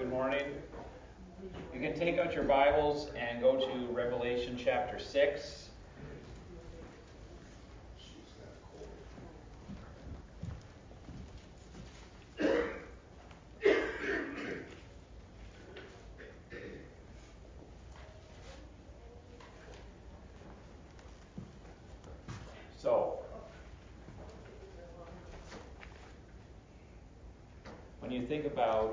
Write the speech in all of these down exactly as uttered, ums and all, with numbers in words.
morning. You can take out your Bibles and go to Revelation chapter six. So, when you think about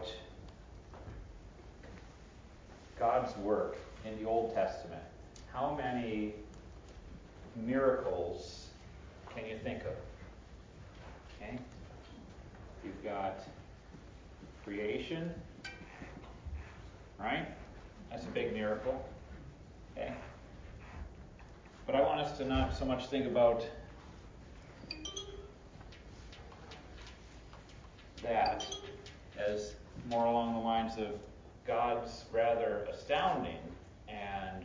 God's work in the Old Testament, how many miracles can you think of? Okay? You've got creation, right? That's a big miracle. Okay? But I want us to not so much think about that as more along the lines of God's rather astounding and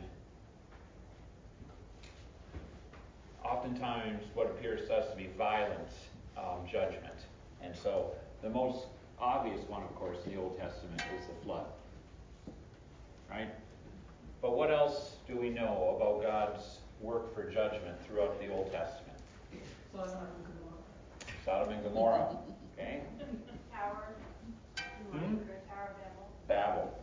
oftentimes what appears to us to be violent um, judgment. And so the most obvious one, of course, in the Old Testament is the flood. Right? But what else do we know about God's work for judgment throughout the Old Testament? Sodom and Gomorrah. Sodom and Gomorrah. Okay? Tower. Hmm? Tower of Babel. Babel.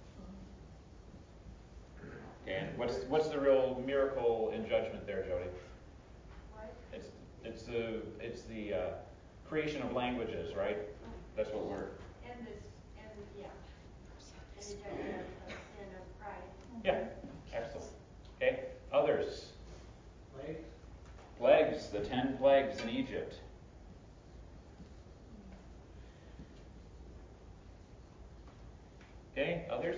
Okay, and what's what's the real miracle in judgment there, Jody? What? It's it's the it's the uh, creation of languages, right? That's what we're. And this, and yeah, and the judgment of sin of pride. Yeah, excellent. Okay, others. Plagues? Plagues, the ten plagues in Egypt. Okay, others?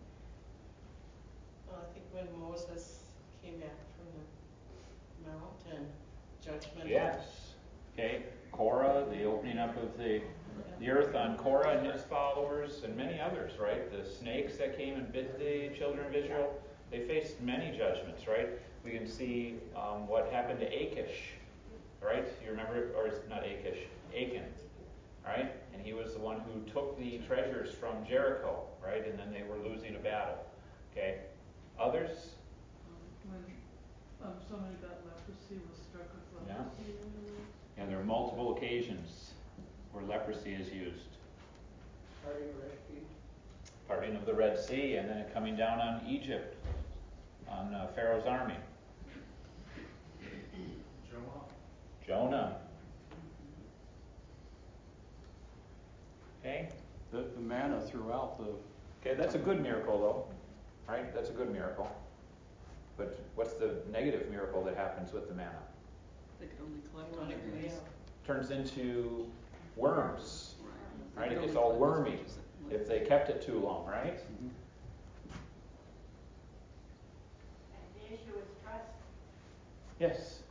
Well, I think when Moses came back from the mountain, judgment. Yes. Okay, Korah, the opening up of the the earth on Korah and his followers, and many others, right? The snakes that came and bit the children of Israel, they faced many judgments, right? We can see um, what happened to Achish, right? You remember, or it's not Achish, Achan, right? And he was the one who took the treasures from Jericho, right? And then they were losing a battle. Okay, others? When um, somebody got leprosy, was struck with Yeah. leprosy. And there are multiple occasions where leprosy is used. Parting of Red Sea? Parting of the Red Sea, and then it coming down on Egypt, on uh, Pharaoh's army. Jonah? Jonah. Okay? The, the manna throughout the... Okay, that's a good miracle, though. Right? That's a good miracle. But what's the negative miracle that happens with the manna? They could only collect on it. Yeah. Turns into worms. Right. Right? They It could gets only all collect as wormy much as it- if they kept it too long, right? Mhm. And the issue is trust. Yes.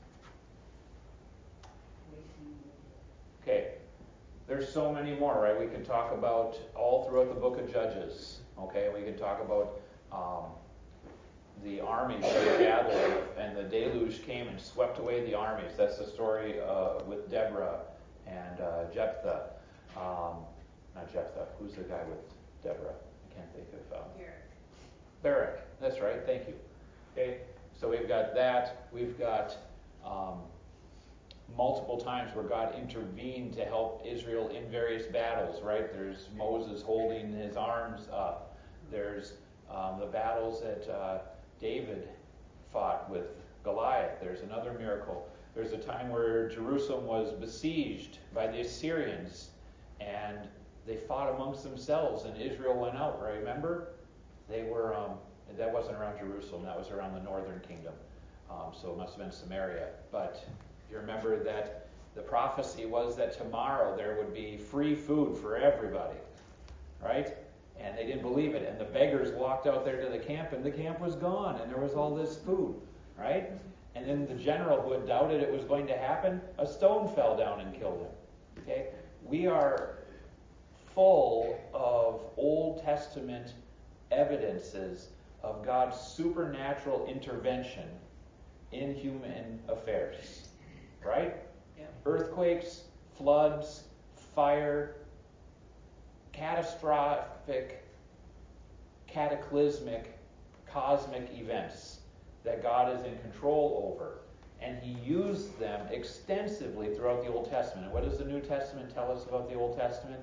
Okay. There's so many more, right? We can talk about all throughout the book of Judges. Okay, we can talk about um, the armies that were gathered, and the deluge came and swept away the armies. That's the story uh, with Deborah and uh, Jephthah. Um, not Jephthah. Who's the guy with Deborah? I can't think of. Um, Barak. That's right. Thank you. Okay, so we've got that. We've got um, multiple times where God intervened to help Israel in various battles, right? There's Moses holding his arms up. There's um, the battles that uh, David fought with Goliath. There's another miracle. There's a time where Jerusalem was besieged by the Assyrians, and they fought amongst themselves, and Israel went out, right? Remember? They were, um, that wasn't around Jerusalem, that was around the northern kingdom. Um, so it must have been Samaria. But you remember that the prophecy was that tomorrow there would be free food for everybody, right? And they didn't believe it. And the beggars walked out there to the camp, and the camp was gone, and there was all this food, right? And then the general who had doubted it was going to happen, a stone fell down and killed him. Okay? We are full of Old Testament evidences of God's supernatural intervention in human affairs. Right? Yeah. Earthquakes, floods, fire, catastrophic cataclysmic, cosmic events that God is in control over. And he used them extensively throughout the Old Testament. And what does the New Testament tell us about the Old Testament?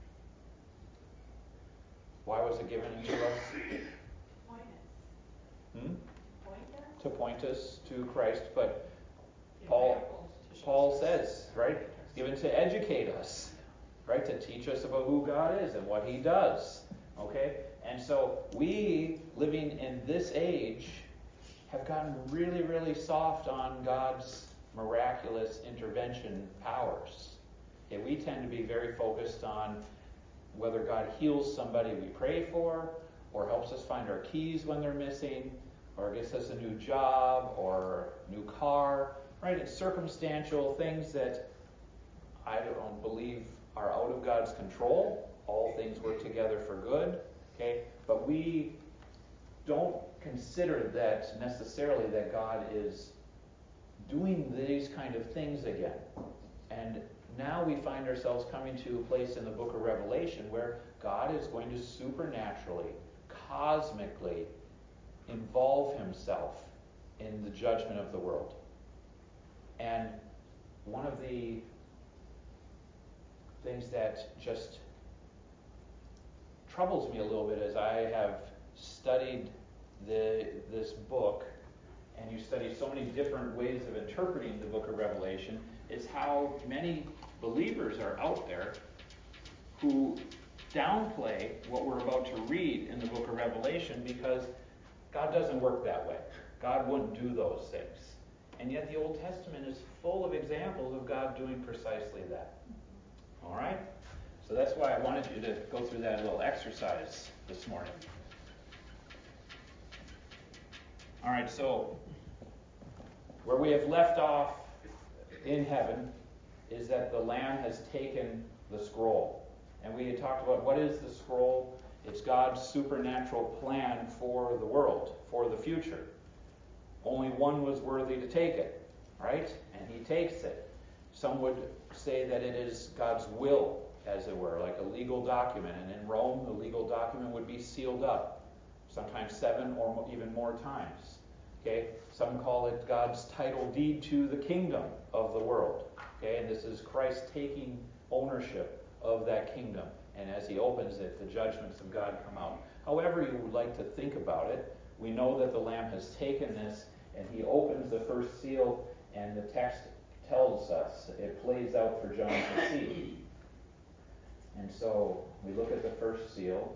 Why was it given to us? Point us. Hmm? Point us? To point us to Christ. But The Paul, examples to show Paul us. says, right, given to educate us, right, to teach us about who God is and what he does. Okay? And so we, living in this age, have gotten really, really soft on God's miraculous intervention powers. Okay, we tend to be very focused on whether God heals somebody we pray for, or helps us find our keys when they're missing, or gets us a new job, or new car, right? It's circumstantial things that I don't believe are out of God's control. All things work together for good, okay? But we don't consider that necessarily that God is doing these kind of things again. And now we find ourselves coming to a place in the book of Revelation where God is going to supernaturally, cosmically involve himself in the judgment of the world. And one of the things that just troubles me a little bit as I have studied the this book, and you study so many different ways of interpreting the book of Revelation, is how many believers are out there who downplay what we're about to read in the book of Revelation because God doesn't work that way. God wouldn't do those things. And yet the Old Testament is full of examples of God doing precisely that. All right? So that's why I wanted you to go through that little exercise this morning. All right, so where we have left off in heaven is that the Lamb has taken the scroll. And we had talked about what is the scroll? It's God's supernatural plan for the world, for the future. Only one was worthy to take it, right? And he takes it. Some would say that it is God's will, as it were, like a legal document. And in Rome, the legal document would be sealed up, sometimes seven or even more times. Okay? Some call it God's title deed to the kingdom of the world. Okay? And this is Christ taking ownership of that kingdom. And as he opens it, the judgments of God come out. However you would like to think about it, we know that the Lamb has taken this, and he opens the first seal, and the text tells us, it plays out for John to see. And so we look at the first seal.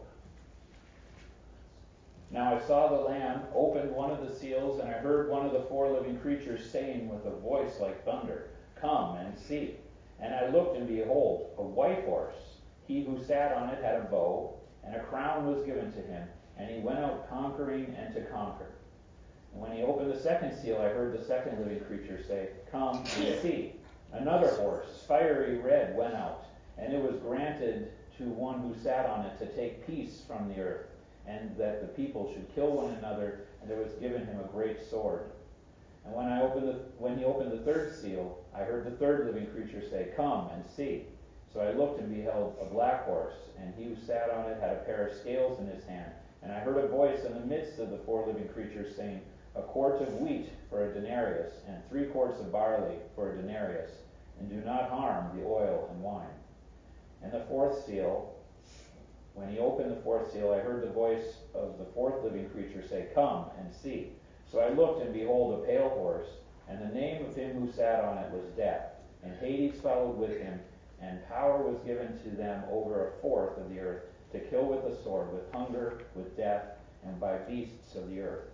Now I saw the Lamb open one of the seals, and I heard one of the four living creatures saying with a voice like thunder, "Come and see." And I looked, and behold, a white horse. He who sat on it had a bow, and a crown was given to him, and he went out conquering and to conquer. And when he opened the second seal, I heard the second living creature say, "Come and see." Another horse, fiery red, went out, and it was granted to one who sat on it to take peace from the earth, and that the people should kill one another, and there was given him a great sword. And when I opened the, when he opened the third seal, I heard the third living creature say, "Come and see." So I looked and beheld a black horse, and he who sat on it had a pair of scales in his hand. And I heard a voice in the midst of the four living creatures saying, "A quart of wheat for a denarius, and three quarts of barley for a denarius, and do not harm the oil and wine." And the fourth seal, when he opened the fourth seal, I heard the voice of the fourth living creature say, "Come and see." So I looked, and behold, a pale horse, and the name of him who sat on it was Death, and Hades followed with him, and power was given to them over a fourth of the earth, to kill with the sword, with hunger, with death, and by beasts of the earth.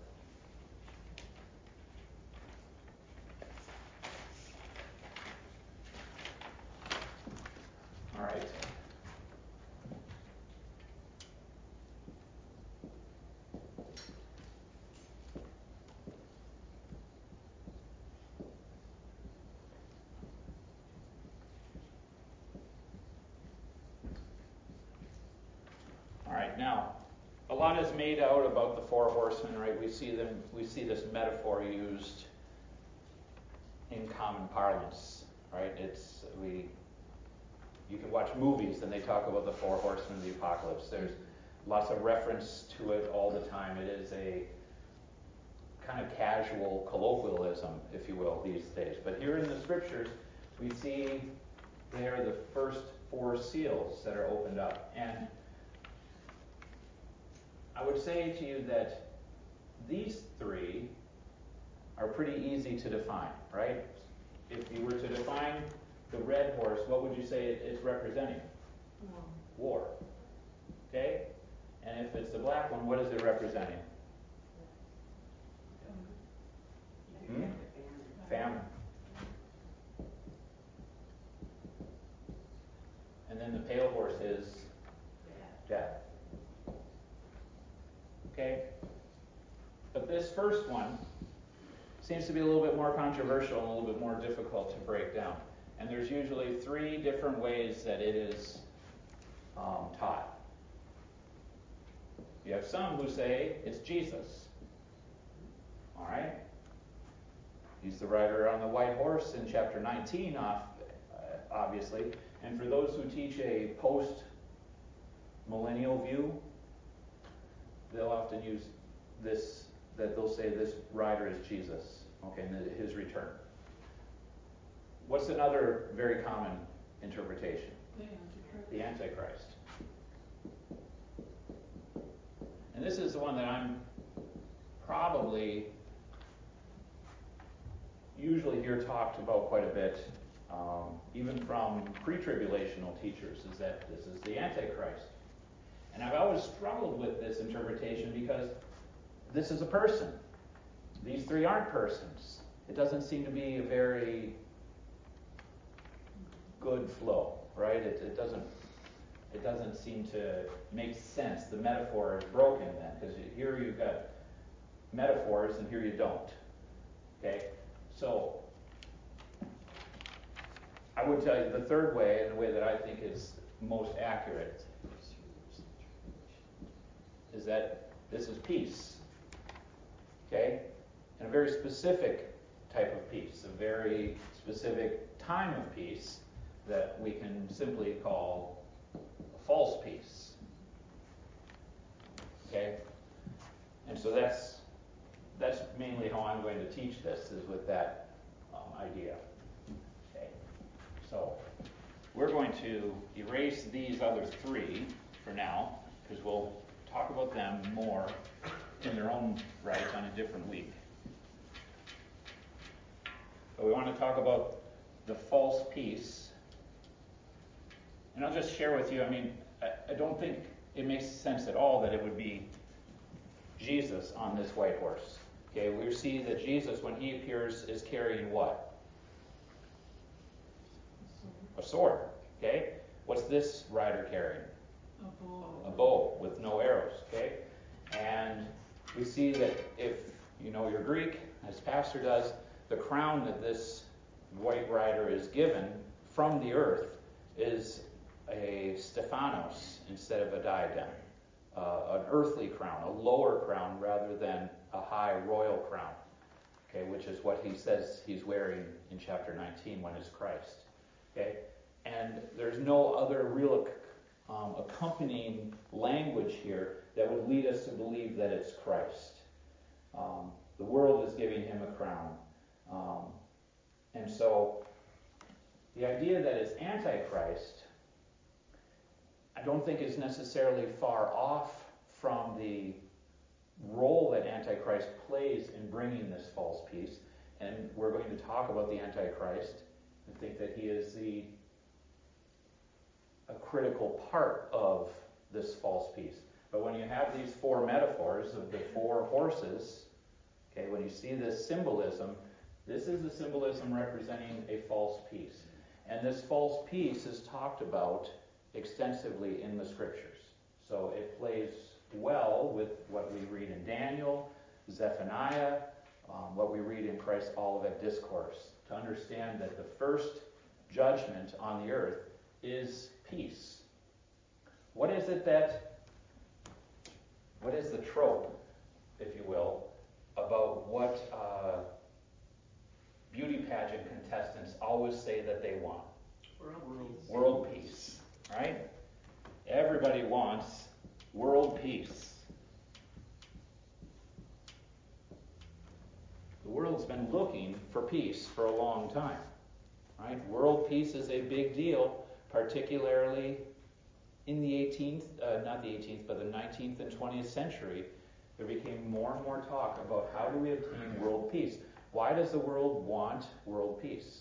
All right. All right, now, a lot is made out about the four horsemen, right? We see them, we see this metaphor used in common parlance, right? It's, we, you can watch movies and they talk about the four horsemen of the apocalypse. There's lots of reference to it all the time. It is a kind of casual colloquialism, if you will, these days. But here in the scriptures, we see there the first four seals that are opened up. And I would say to you that these three are pretty easy to define, right? If you were to define the red horse, what would you say it's representing? War. Okay? And if it's the black one, what is it representing? Hmm? Famine. And then the pale horse is death. Okay? But this first one seems to be a little bit more controversial and a little bit more difficult to break down. And there's usually three different ways that it is um, taught. You have some who say it's Jesus. All right? He's the rider on the white horse in chapter nineteen, off, uh, obviously. And for those who teach a post-millennial view, they'll often use this, that they'll say this rider is Jesus, okay, and his return. What's another very common interpretation? The Antichrist. The Antichrist. And this is the one that I'm probably usually hear talked about quite a bit, um, even from pre-tribulational teachers, is that this is the Antichrist. And I've always struggled with this interpretation because this is a person. These three aren't persons. It doesn't seem to be a very good flow, right? It, it doesn't it doesn't seem to make sense. The metaphor is broken then, because here you've got metaphors and here you don't. Okay? So I would tell you the third way, and the way that I think is most accurate, is that this is peace. Okay? And a very specific type of peace, a very specific time of peace that we can simply call a false peace. Okay? And so that's that's mainly how I'm going to teach this, is with that um, idea. Okay? So we're going to erase these other three for now, because we'll talk about them more in their own right on a different week. But we want to talk about the false peace. And I'll just share with you, I mean, I, I don't think it makes sense at all that it would be Jesus on this white horse. Okay, we see that Jesus, when he appears, is carrying what? A sword. Okay? What's this rider carrying? A bow. A bow with no arrows. Okay? And we see that if you know your Greek, as Pastor does, the crown that this white rider is given from the earth is a Stephanos instead of a diadem. Uh, an earthly crown, a lower crown rather than a high royal crown. Okay, which is what he says he's wearing in chapter nineteen when it's Christ. Okay? And there's no other real um, accompanying language here that would lead us to believe that it's Christ. Um, the world is giving him a crown. Um, and so the idea that it's Antichrist, I don't think is necessarily far off from the role that Antichrist plays in bringing this false peace. And we're going to talk about the Antichrist and think that he is the a critical part of this false peace. But when you have these four metaphors of the four horses, okay, when you see this symbolism, this is the symbolism representing a false peace. And this false peace is talked about extensively in the scriptures. So it plays well with what we read in Daniel, Zephaniah, um, what we read in Christ's Olivet Discourse, to understand that the first judgment on the earth is peace. What is it that, what is the trope, if you will, about what uh, beauty pageant contestants always say that they want? World peace. World peace, right? Everybody wants World peace. The world's been looking for peace for a long time, right? World peace is a big deal, particularly in the eighteenth, uh, not the eighteenth, but the nineteenth and twentieth century. There became more and more talk about how do we obtain world peace. Why does the world want world peace?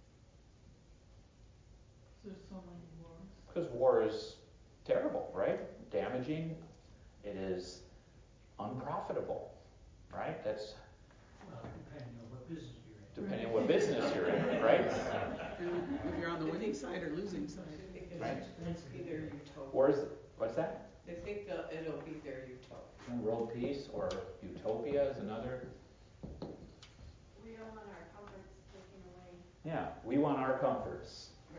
There's so many wars. Because war is terrible, right? Damaging. It is unprofitable, right? That's Well, depending on what business you're in. depending on what business you're in, right? And if you're on the winning side or losing side. They think Right. it's be their utopia. Wars, what's that? They think they'll- it'll be their utopia. World peace or utopia is another. We don't want our comforts taken away. Yeah, we want our comforts. Right.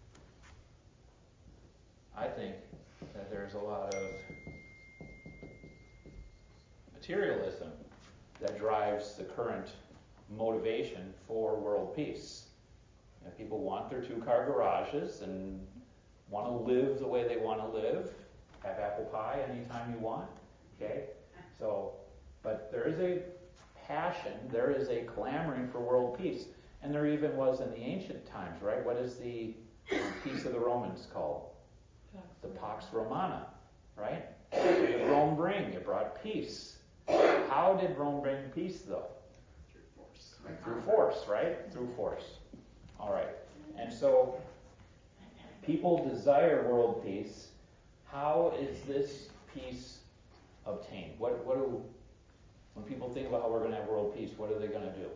I think that there's a lot of materialism that drives the current motivation for world peace. You know, people want their two-car garages and want to live the way they want to live, have apple pie anytime you want, okay? So, but there is a passion, there is a clamoring for world peace, and there even was in the ancient times, right? What is the peace of the Romans called? The Pax Romana, right? What did Rome bring? It brought peace. How did Rome bring peace, though? Through force. Through force, right? Through force. All right. And so people desire world peace. How is this peace obtained? What, what do, when people think about how we're going to have world peace, what are they going to do?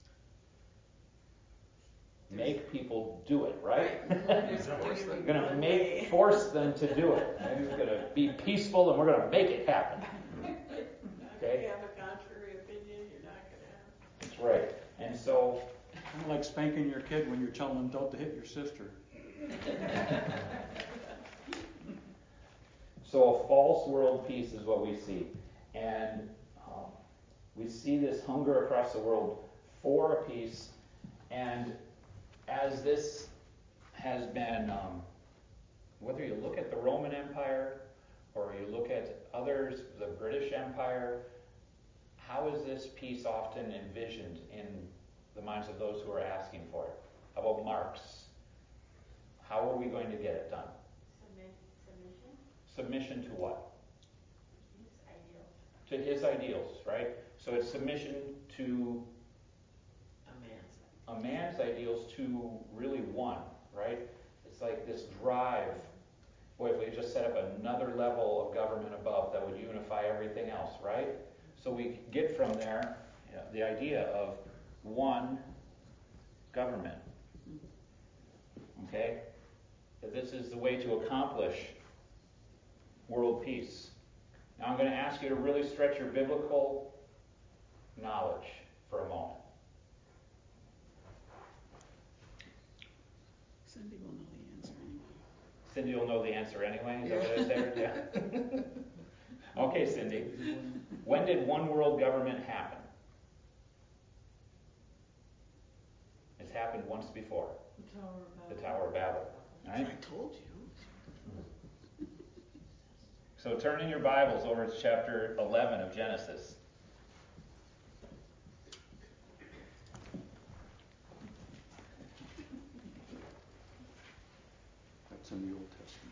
Make people do it, right? There's We're only going to one make, way. force them to do it. Maybe we're going to be peaceful and we're going to make it happen. If Okay? you have a contrary opinion, you're not gonna have. That's right. And so, Kind of like spanking your kid when you're telling them don't to hit your sister. so a false world peace is what we see. And um, we see this hunger across the world for a peace. And as this has been, um, whether you look at the Roman Empire or you look at others, the British Empire, how is this peace often envisioned in the minds of those who are asking for it? How about Marx? How are we going to get it done? Submit, submission, Submission to what? his ideals. To his ideals, right? So it's submission to A man's. a man's ideals to really one, right? It's like this drive. Boy, if we just set up another level of government above, that would unify everything else, right? So we get from there, you know, the idea of one government. Okay? That this is the way to accomplish world peace. Now I'm going to ask you to really stretch your biblical knowledge for a moment. Cindy will know the answer anyway. Cindy will know the answer anyway, is that what I said? Yeah. Okay, Cindy. When did one world government happen? It's happened once before. The Tower of Babel. The Tower of Babel. Right? I told you. So turn in your Bibles over to chapter eleven of Genesis. That's in the Old Testament.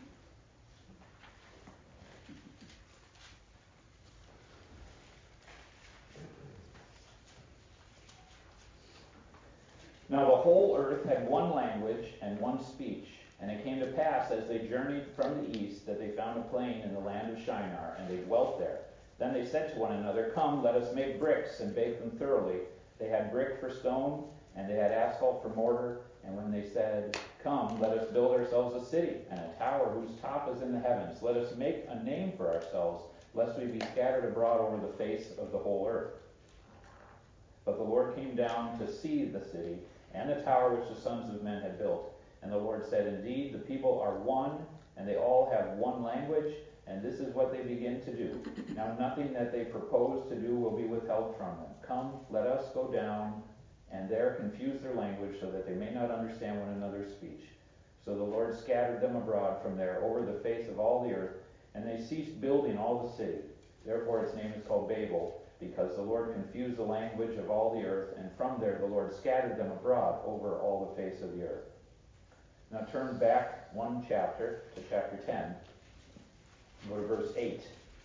Now the whole earth had one language and one speech. And it came to pass, as they journeyed from the east, that they found a plain in the land of Shinar, and they dwelt there. Then they said to one another, Come, let us make bricks, and bake them thoroughly. They had brick for stone, and they had asphalt for mortar. And when they said, Come, let us build ourselves a city, and a tower whose top is in the heavens. Let us make a name for ourselves, lest we be scattered abroad over the face of the whole earth. But the Lord came down to see the city, and the tower which the sons of men had built. And the Lord said, Indeed, the people are one, and they all have one language, and this is what they begin to do. Now nothing that they propose to do will be withheld from them. Come, let us go down, and there confuse their language, so that they may not understand one another's speech. So the Lord scattered them abroad from there over the face of all the earth, And they ceased building all the city. Therefore its name is called Babel, because the Lord confused the language of all the earth, and from there the Lord scattered them abroad over all the face of the earth. Now turn back one chapter to chapter ten. Go to verse eight.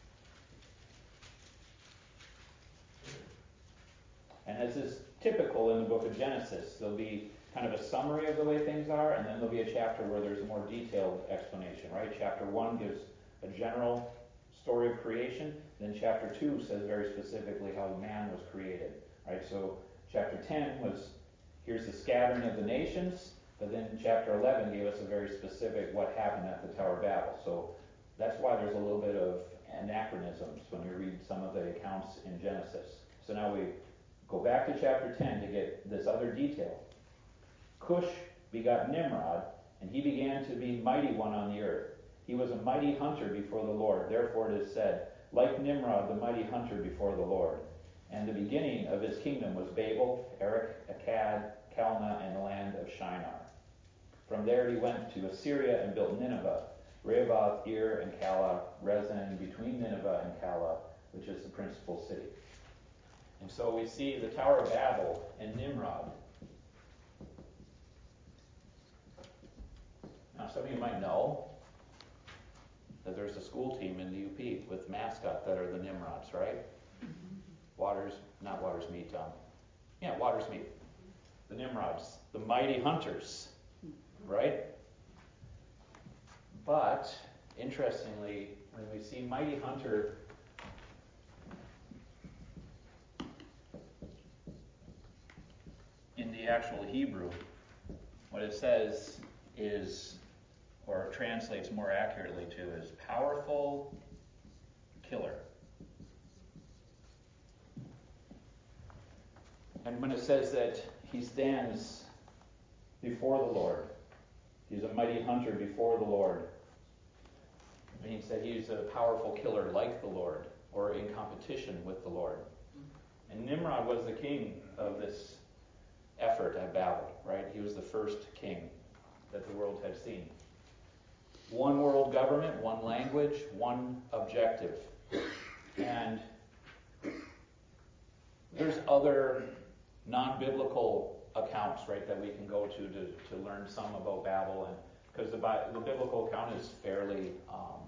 And as is typical in the book of Genesis, there'll be kind of a summary of the way things are, and then there'll be a chapter where there's a more detailed explanation, right? Chapter one gives a general story of creation, then chapter two says very specifically how man was created, right? So chapter ten was, here's the scattering of the nations, but then chapter eleven gave us a very specific what happened at the Tower of Babel. So that's why there's a little bit of anachronisms when we read some of the accounts in Genesis. So now we go back to chapter ten to get this other detail. Cush begot Nimrod, and he began to be mighty one on the earth. He was a mighty hunter before the Lord. Therefore it is said, like Nimrod, the mighty hunter before the Lord. And the beginning of his kingdom was Babel, Erech, Akkad, Calneh, and the land of Shinar. From there he went to Assyria and built Nineveh, Rehoboth, Ir, and Calah, Rezin, between Nineveh and Calah, which is the principal city. And so we see the Tower of Babel and Nimrod. Now some of you might know that there's a school team in the U P with mascot that are the Nimrods, right? Waters, not Waters Meat, um, yeah, Waters Meat. The Nimrods, the mighty hunters, right? But, interestingly, when we see mighty hunter, in the actual Hebrew, what it says is, or translates more accurately to, is powerful killer. And when it says that he stands before the Lord, he's a mighty hunter before the Lord, it means that he's a powerful killer like the Lord, or in competition with the Lord. And Nimrod was the king of this effort at Babel, right? He was the first king that the world had seen. One world government, one language, one objective. And there's other non-biblical accounts, right, that we can go to to, to learn some about Babel, and because the, the biblical account is fairly um,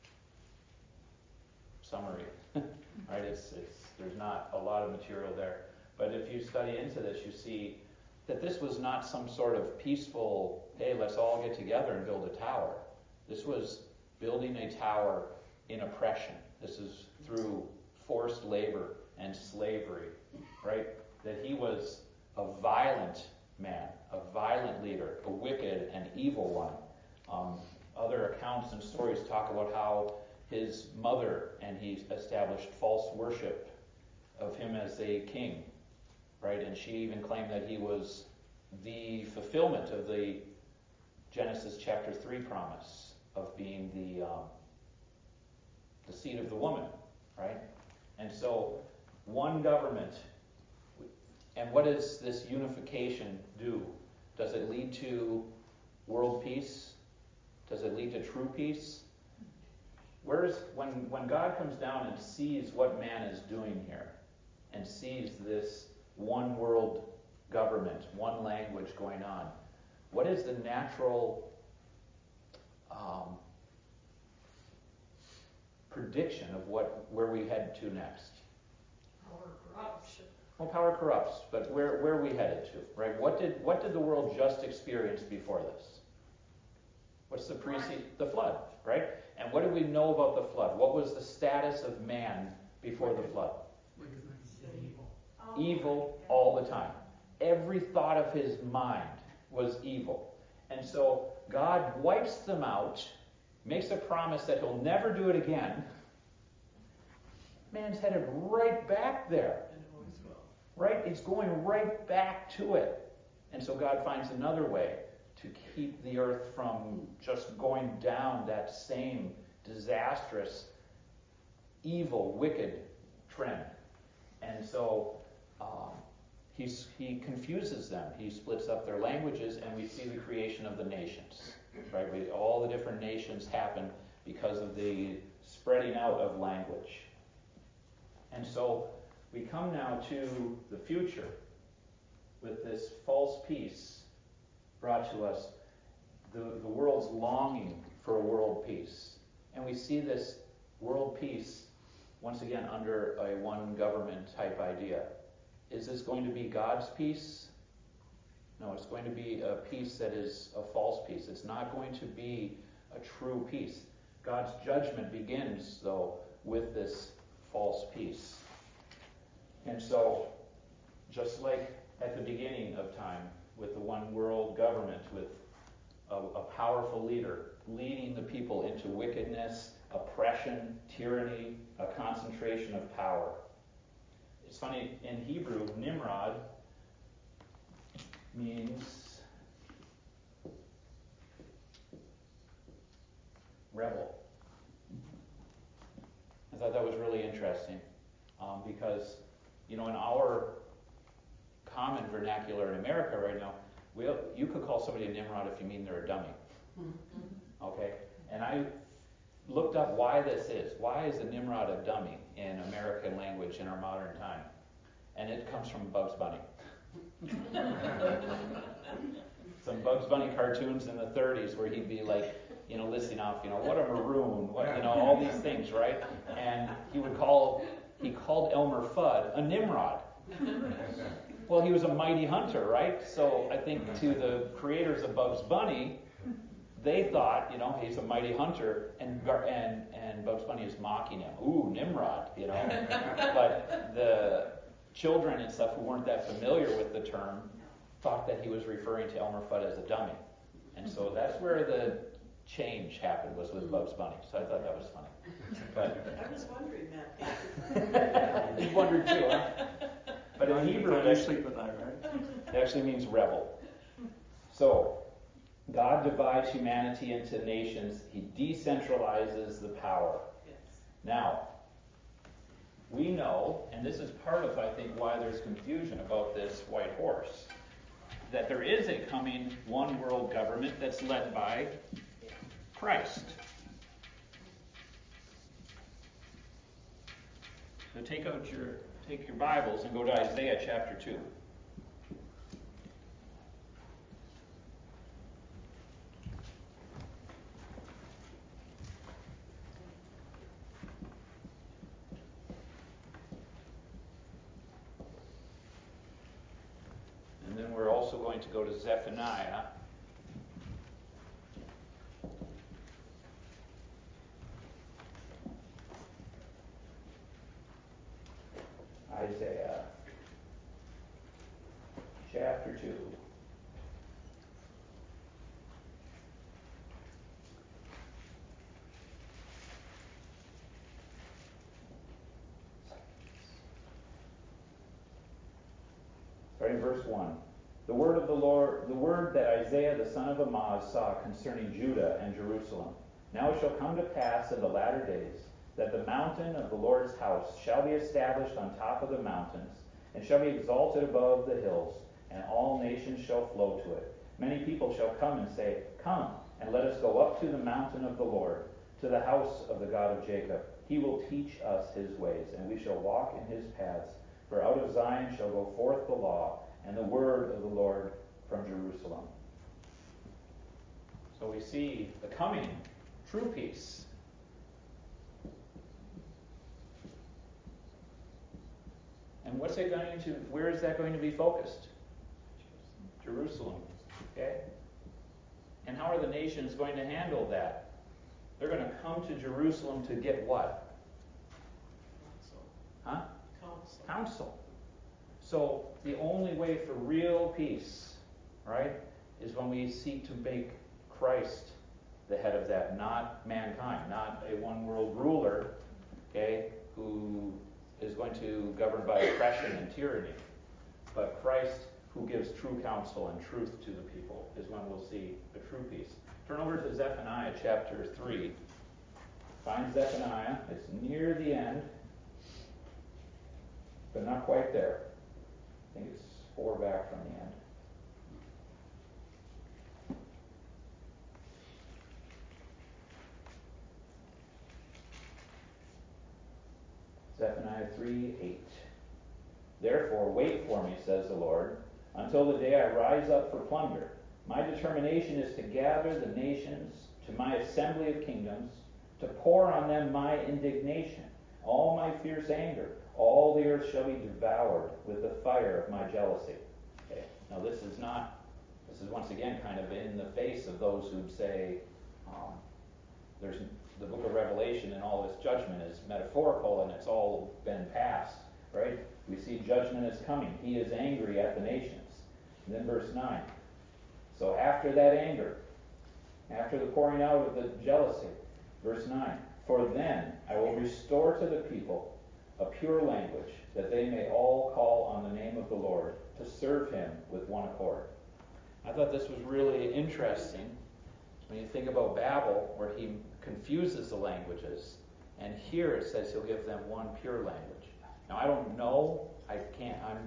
summary, right? It's, it's there's not a lot of material there. But if you study into this, you see that this was not some sort of peaceful, hey, let's all get together and build a tower. This was building a tower in oppression. This is through forced labor and slavery, right? That he was a violent man, a violent leader, a wicked and evil one. Um, other accounts and stories talk about how his mother and he established false worship of him as a king, right? And she even claimed that he was the fulfillment of the Genesis chapter three promise of being the um, the seed of the woman, right? And so one government. And what does this unification do? Does it lead to world peace? Does it lead to true peace? Where's when when God comes down and sees what man is doing here, and sees this one world government, one language going on, what is the natural um, prediction of what where we head to next? Power corruption. Well, power corrupts, but where where are we headed to, right? What did what did the world just experience before this? What's the precede the flood, right? And what do we know about the flood? What was the status of man before the flood? Evil. Evil all the time. Every thought of his mind was evil. And so God wipes them out, makes a promise that he'll never do it again. Man's headed right back there. And always will. Right? It's going right back to it. And so God finds another way to keep the earth from just going down that same disastrous, evil, wicked trend. And so um, he's, he confuses them. He splits up their languages, and we see the creation of the nations. Right? We, all the different nations happen because of the spreading out of language. And so we come now to the future with this false peace brought to us, the, the world's longing for a world peace. And we see this world peace, once again, under a one government type idea. Is this going to be God's peace? No, it's going to be a peace that is a false peace. It's not going to be a true peace. God's judgment begins, though, with this false peace. And so, just like at the beginning of time, with the one world government, with a, a powerful leader leading the people into wickedness, oppression, tyranny, a concentration of power. It's funny, in Hebrew, Nimrod means rebel. I thought that was really interesting um, because, you know, in our common vernacular in America right now, we, you could call somebody a Nimrod if you mean they're a dummy. Okay? And I looked up why this is. Why is a Nimrod a dummy in American language in our modern time? And it comes from Bugs Bunny. Some Bugs Bunny cartoons in the thirties where he'd be like, you know, listing off, you know, what a maroon, what, you know, all these things, right? And he would call, he called Elmer Fudd a Nimrod. Well, he was a mighty hunter, right? So I think to the creators of Bugs Bunny, they thought, you know, he's a mighty hunter, and and and Bugs Bunny is mocking him. Ooh, Nimrod, you know. But the children and stuff who weren't that familiar with the term thought that he was referring to Elmer Fudd as a dummy. And so that's where the change happened, was with Bugs Bunny. So I thought that was funny. But I was wondering that. you wondered too, huh? But in Hebrew, you sleep with that, right? it actually means rebel. So, God divides humanity into nations. He decentralizes the power. Yes. Now, we know, and this is part of, I think, why there's confusion about this white horse, that there is a coming one world government that's led by Christ. So take out your take your Bibles and go to Isaiah chapter two. And then we're also going to go to Zephaniah. Isaiah chapter two. Starting verse one. The word of the Lord, the word that Isaiah the son of Amoz saw concerning Judah and Jerusalem. Now it shall come to pass in the latter days that the mountain of the Lord's house shall be established on top of the mountains, and shall be exalted above the hills, and all nations shall flow to it. Many people shall come and say, Come, and let us go up to the mountain of the Lord, to the house of the God of Jacob. He will teach us his ways, and we shall walk in his paths. For out of Zion shall go forth the law, and the word of the Lord from Jerusalem. So we see the coming true peace. And what's it going to, where is that going to be focused? Jerusalem. Okay? And how are the nations going to handle that? They're going to come to Jerusalem to get what? Huh? Counsel. Counsel. So the only way for real peace, right, is when we seek to make Christ the head of that, not mankind, not a one world ruler, okay, who is going to govern by oppression and tyranny, but Christ who gives true counsel and truth to the people is when we'll see the true peace. Turn over to Zephaniah chapter three. Find Zephaniah. It's near the end, but not quite there. I think it's four back from the end. Zephaniah three eight. Therefore wait for me, says the Lord, until the day I rise up for plunder. My determination is to gather the nations to my assembly of kingdoms, to pour on them my indignation, all my fierce anger. All the earth shall be devoured with the fire of my jealousy. Okay. Now this is not, this is once again kind of in the face of those who'd say, um, there's the book of Revelation and all this judgment is metaphorical and it's all been passed, right? We see judgment is coming. He is angry at the nations. And then verse nine. So after that anger, after the pouring out of the jealousy, verse nine, for then I will restore to the people a pure language, that they may all call on the name of the Lord, to serve him with one accord. I thought this was really interesting when you think about Babel, where he confuses the languages, and here it says he'll give them one pure language. Now I don't know, I can't, I'm,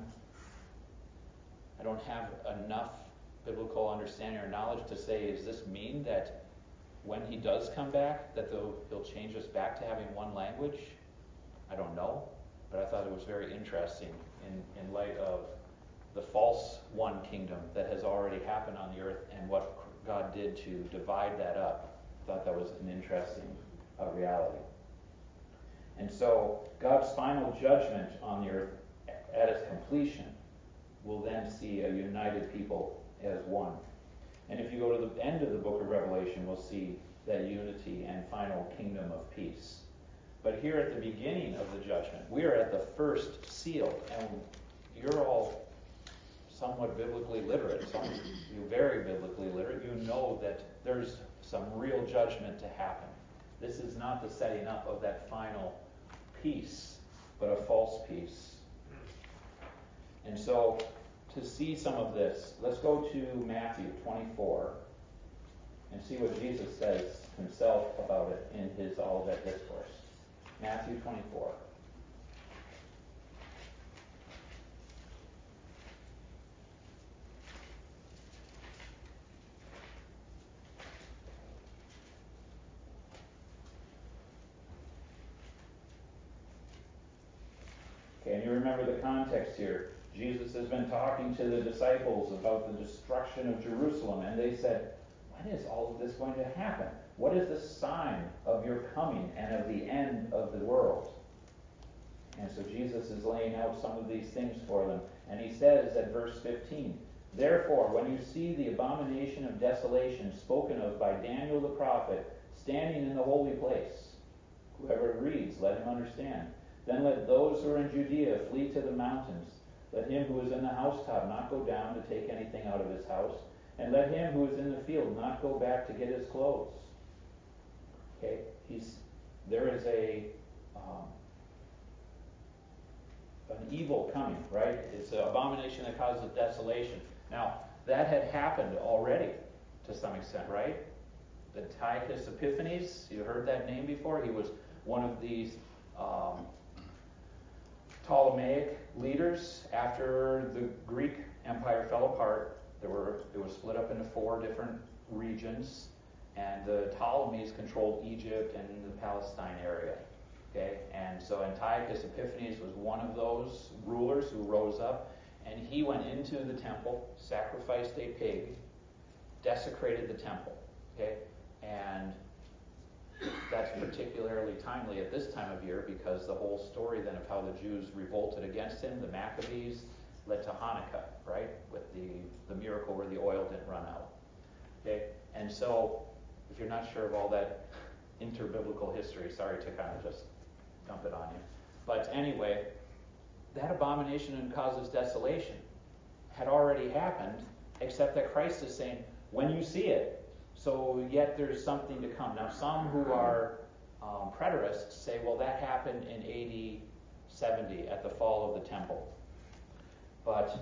I don't have enough biblical understanding or knowledge to say, does this mean that when he does come back, that he'll change us back to having one language? I don't know, but I thought it was very interesting in, in light of the false one kingdom that has already happened on the earth and what God did to divide that up. I thought that was an interesting uh, reality. And so God's final judgment on the earth at its completion will then see a united people as one. And if you go to the end of the book of Revelation, we'll see that unity and final kingdom of peace. But here at the beginning of the judgment, we are at the first seal, and you're all somewhat biblically literate, some you very biblically literate. You know that there's some real judgment to happen. This is not the setting up of that final peace, but a false peace. And so, to see some of this, let's go to Matthew twenty-four and see what Jesus says himself about it in his Olivet Discourse. Matthew twenty-four. Okay, and you remember the context here. Jesus has been talking to the disciples about the destruction of Jerusalem, and they said, when is all of this going to happen? What is the sign of your coming and of the end of the world? And so Jesus is laying out some of these things for them. And he says at verse fifteen, therefore, when you see the abomination of desolation spoken of by Daniel the prophet standing in the holy place, whoever reads, let him understand. Then let those who are in Judea flee to the mountains. Let him who is in the housetop not go down to take anything out of his house. And let him who is in the field not go back to get his clothes. Okay, he's there is a um, an evil coming, right? It's an abomination that causes desolation. Now, that had happened already to some extent, right? The Antiochus Epiphanes, you heard that name before? He was one of these um, Ptolemaic leaders. After the Greek Empire fell apart, there were it was split up into four different regions, and the Ptolemies controlled Egypt and the Palestine area. Okay, and so Antiochus Epiphanes was one of those rulers who rose up, and he went into the temple, sacrificed a pig, desecrated the temple. Okay, and that's particularly timely at this time of year because the whole story then of how the Jews revolted against him, the Maccabees, led to Hanukkah, right? With the, the miracle where the oil didn't run out. Okay? And so, if you're not sure of all that inter-biblical history, sorry to kind of just dump it on you. But anyway, that abomination and causes desolation had already happened, except that Christ is saying, when you see it, so yet there's something to come. Now, some who are um, preterists say, well, that happened in A D seventy at the fall of the temple. But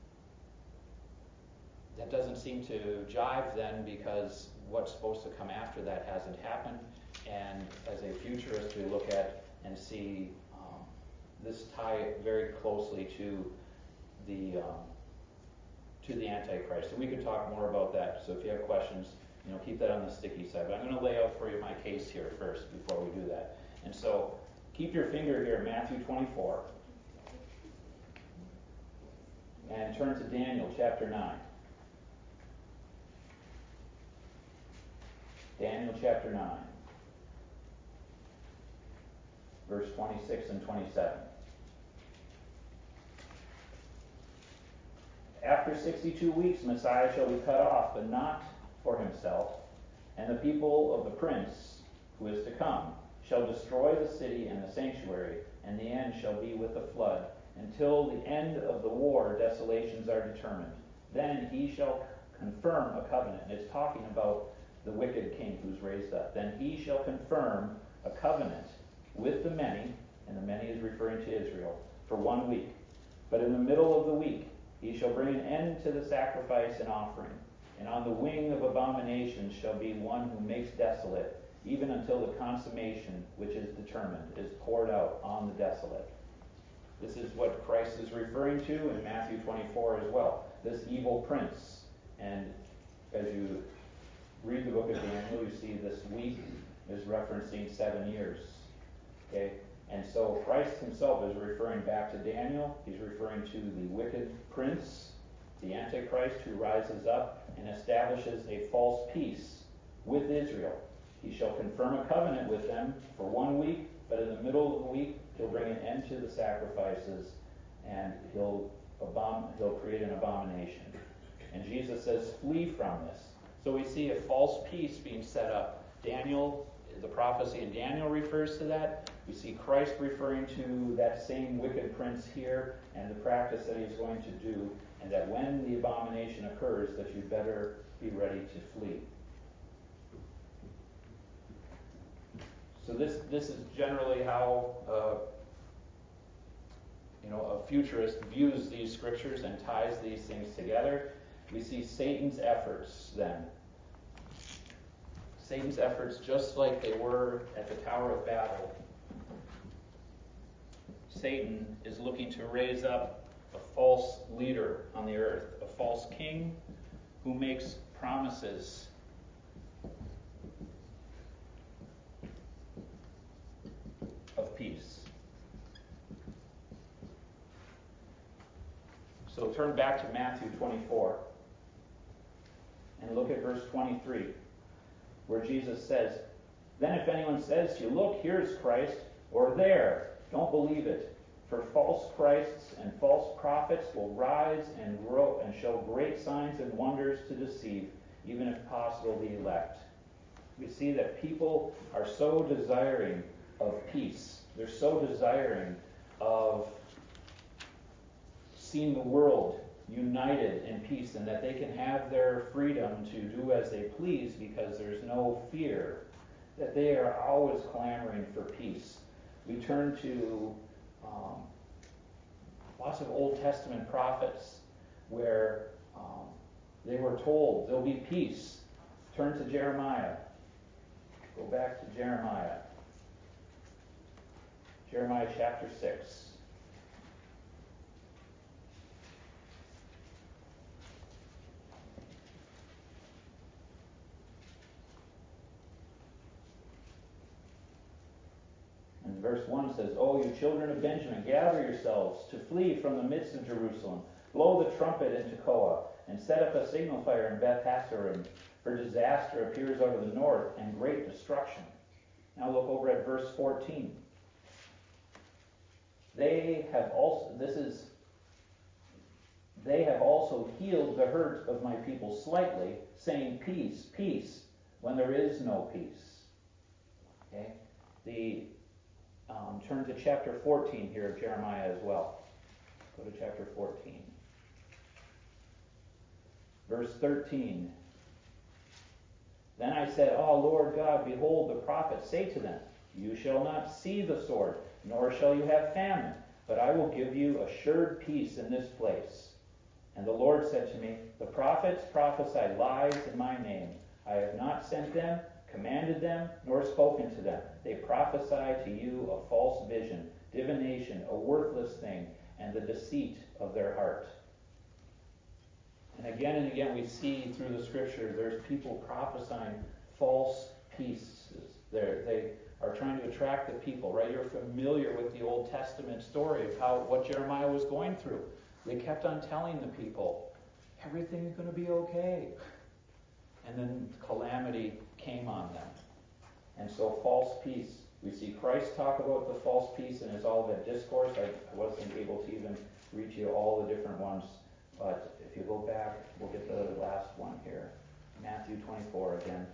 that doesn't seem to jive then because what's supposed to come after that hasn't happened. And as a futurist, we look at and see um, this tie very closely to the um, to the Antichrist. So we could talk more about that. So if you have questions, you know, keep that on the sticky side. But I'm going to lay out for you my case here first before we do that. And so keep your finger here, Matthew twenty-four. And turn to Daniel chapter nine. Daniel chapter nine. Verse twenty-six and twenty-seven. After sixty-two weeks, Messiah shall be cut off, but not for himself. And the people of the prince who is to come shall destroy the city and the sanctuary, and the end shall be with the flood. Until the end of the war, desolations are determined. Then he shall confirm a covenant. And it's talking about the wicked king who's raised up. Then he shall confirm a covenant with the many, and the many is referring to Israel, for one week. But in the middle of the week, he shall bring an end to the sacrifice and offering. And on the wing of abominations shall be one who makes desolate, even until the consummation which is determined is poured out on the desolate. This is what Christ is referring to in Matthew twenty-four as well. This evil prince. And as you read the book of Daniel, you see this week is referencing seven years. Okay? And so Christ himself is referring back to Daniel. He's referring to the wicked prince, the Antichrist, who rises up and establishes a false peace with Israel. He shall confirm a covenant with them for one week, but in the middle of the week, he'll bring an end to the sacrifices, and he'll abom- he'll create an abomination. And Jesus says, flee from this. So we see a false peace being set up. Daniel, the prophecy in Daniel refers to that. We see Christ referring to that same wicked prince here and the practice that he's going to do, and that when the abomination occurs, that you better be ready to flee. So this this is generally how uh, you know a futurist views these scriptures and ties these things together. We see Satan's efforts then. Satan's efforts, just like they were at the Tower of Babel. Satan is looking to raise up a false leader on the earth, a false king who makes promises. Of peace. So turn back to Matthew twenty-four and look at verse twenty-three, where Jesus says, "Then if anyone says to you, 'Look, here's Christ,' or 'There,' don't believe it. For false Christs and false prophets will rise and grow and show great signs and wonders to deceive, even if possible, the elect." We see that people are so desiring of peace. They're so desiring of seeing the world united in peace, and that they can have their freedom to do as they please because there's no fear, that they are always clamoring for peace. We turn to um, lots of Old Testament prophets where um, they were told there'll be peace. Turn to Jeremiah. Go back to Jeremiah. Jeremiah chapter six. And verse one says, "O you children of Benjamin, gather yourselves to flee from the midst of Jerusalem. Blow the trumpet in Tekoa, and set up a signal fire in Beth Hasserim, for disaster appears over the north, and great destruction." Now look over at verse fourteen. They have also, this is, they have also healed the hurt of my people slightly, saying, "Peace, peace," when there is no peace. Okay? The um, turn to chapter fourteen here of Jeremiah as well. Go to chapter fourteen. Verse thirteen. "Then I said, O Lord God, behold, the prophets say to them, 'You shall not see the sword, nor shall you have famine, but I will give you assured peace in this place.' And the Lord said to me, 'The prophets prophesy lies in my name. I have not sent them, commanded them, nor spoken to them. They prophesy to you a false vision, divination, a worthless thing, and the deceit of their heart.'" And again and again we see through the scripture there's people prophesying false peace. They're, they are trying to attract the people, right? You're familiar with the Old Testament story of how what Jeremiah was going through. They kept on telling the people, everything's going to be okay. And then calamity came on them. And so false peace. We see Christ talk about the false peace in his Olivet Discourse. I, I wasn't able to even read you all the different ones. But if you go back, we'll get the last one here. Matthew twenty-four again.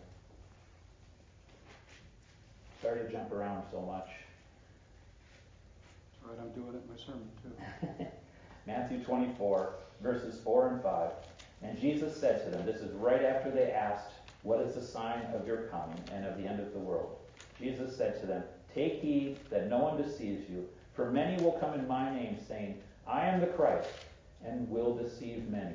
Sorry to jump around so much. That's right, I'm doing it in my sermon too. Matthew twenty-four, verses four and five. And Jesus said to them, this is right after they asked, what is the sign of your coming and of the end of the world? Jesus said to them, take heed that no one deceives you, for many will come in my name, saying, I am the Christ, and will deceive many.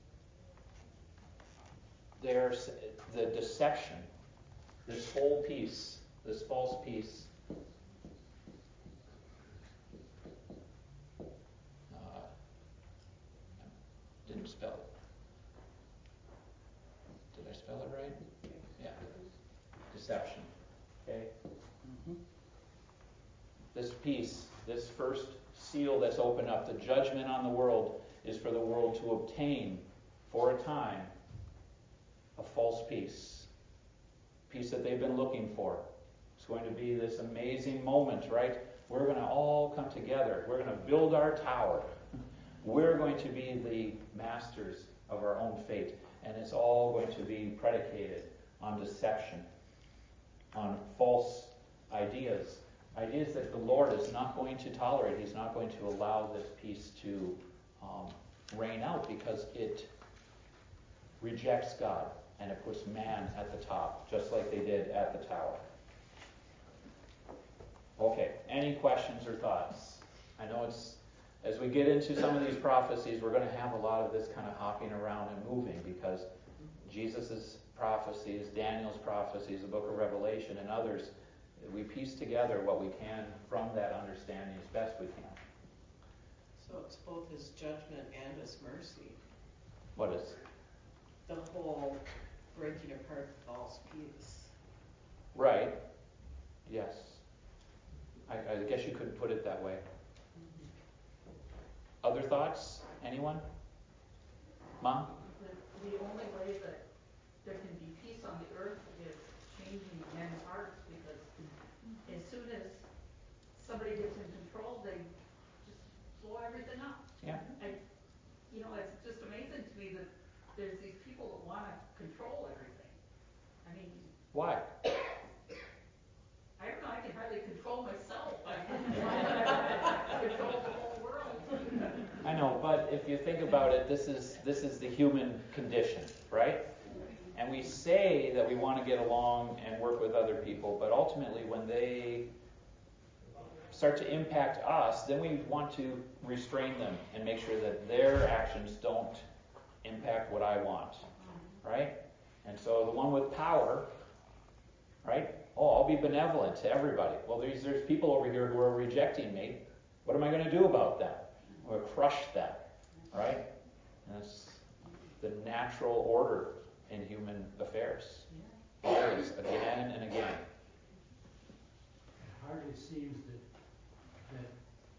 There's the deception, this whole piece, this false piece. Uh, didn't spell it. Did I spell it right? Yeah. Deception. Okay? Mm-hmm. This piece, this first seal that's opened up, the judgment on the world, is for the world to obtain, for a time, a false peace. Peace that they've been looking for. It's going to be this amazing moment, right? We're going to all come together. We're going to build our tower. We're going to be the masters of our own fate. And it's all going to be predicated on deception, on false ideas. Ideas that the Lord is not going to tolerate. He's not going to allow this peace to um, reign out because it rejects God and it puts man at the top, just like they did at the tower. Okay, any questions or thoughts? I know it's, as we get into some of these prophecies, we're going to have a lot of this kind of hopping around and moving because Jesus' prophecies, Daniel's prophecies, the book of Revelation, and others, we piece together what we can from that understanding as best we can. So it's both his judgment and his mercy. What is? The whole breaking apart the false peace. Right. Yes. I, I guess you could put it that way. Other thoughts? Anyone? Mom? The, the only way that there can be peace on the earth is changing men's hearts, because as soon as somebody gets in control, they just blow everything up. Yeah. I, you know, it's just amazing to me that there's these people that want to control everything. I mean, Why? I don't know, I can hardly control myself. I can control the whole world. I know, but if you think about it, this is this is the human condition, right? And we say that we want to get along and work with other people, but ultimately when they start to impact us, then we want to restrain them and make sure that their actions don't impact what I want, right? And so the one with power, right? Oh, I'll be benevolent to everybody. Well, there's, there's people over here who are rejecting me. What am I going to do about them? I'm going to crush them, right? And that's the natural order in human affairs. Always, again and again. It hardly seems that, that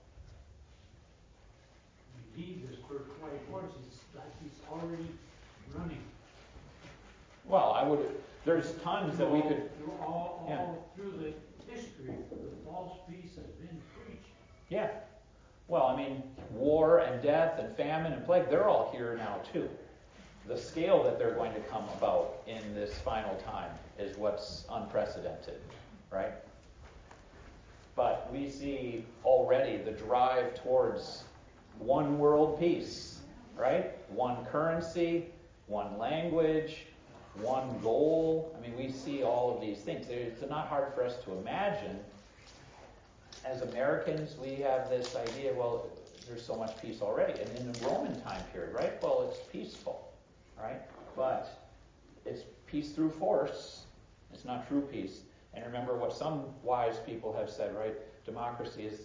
we need this first white horse. It's like he's already running. Well, I would. There's tons that we could. Through all, all Yeah. through the history, the false peace has been preached. Yeah. Well, I mean, war and death and famine and plague, they're all here now too. The scale that they're going to come about in this final time is what's unprecedented, right? But we see already the drive towards one world peace, right? One currency, one language, one goal. I mean, we see all of these things. It's not hard for us to imagine. As Americans, we have this idea, well, there's so much peace already. And in the Roman time period, right? Well, it's peaceful, right? But it's peace through force. It's not true peace. And remember what some wise people have said, right? Democracy is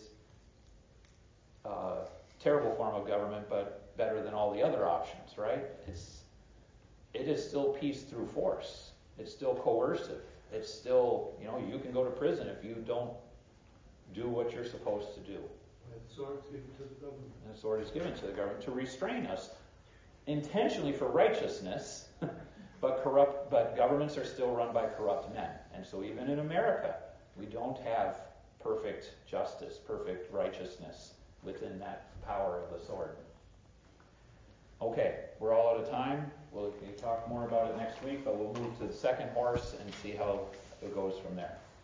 a terrible form of government, but better than all the other options, right? It's it is still peace through force. It's still coercive. it's still, you know, you can go to prison if you don't do what you're supposed to do. And the sword's given to the government. And the sword is given to the government to restrain us, intentionally for righteousness, but corrupt. But governments are still run by corrupt men, and so even in America, we don't have perfect justice, perfect righteousness within that power of the sword. Okay, we're all out of time. We'll talk more about it next week, but we'll move to the second horse and see how it goes from there.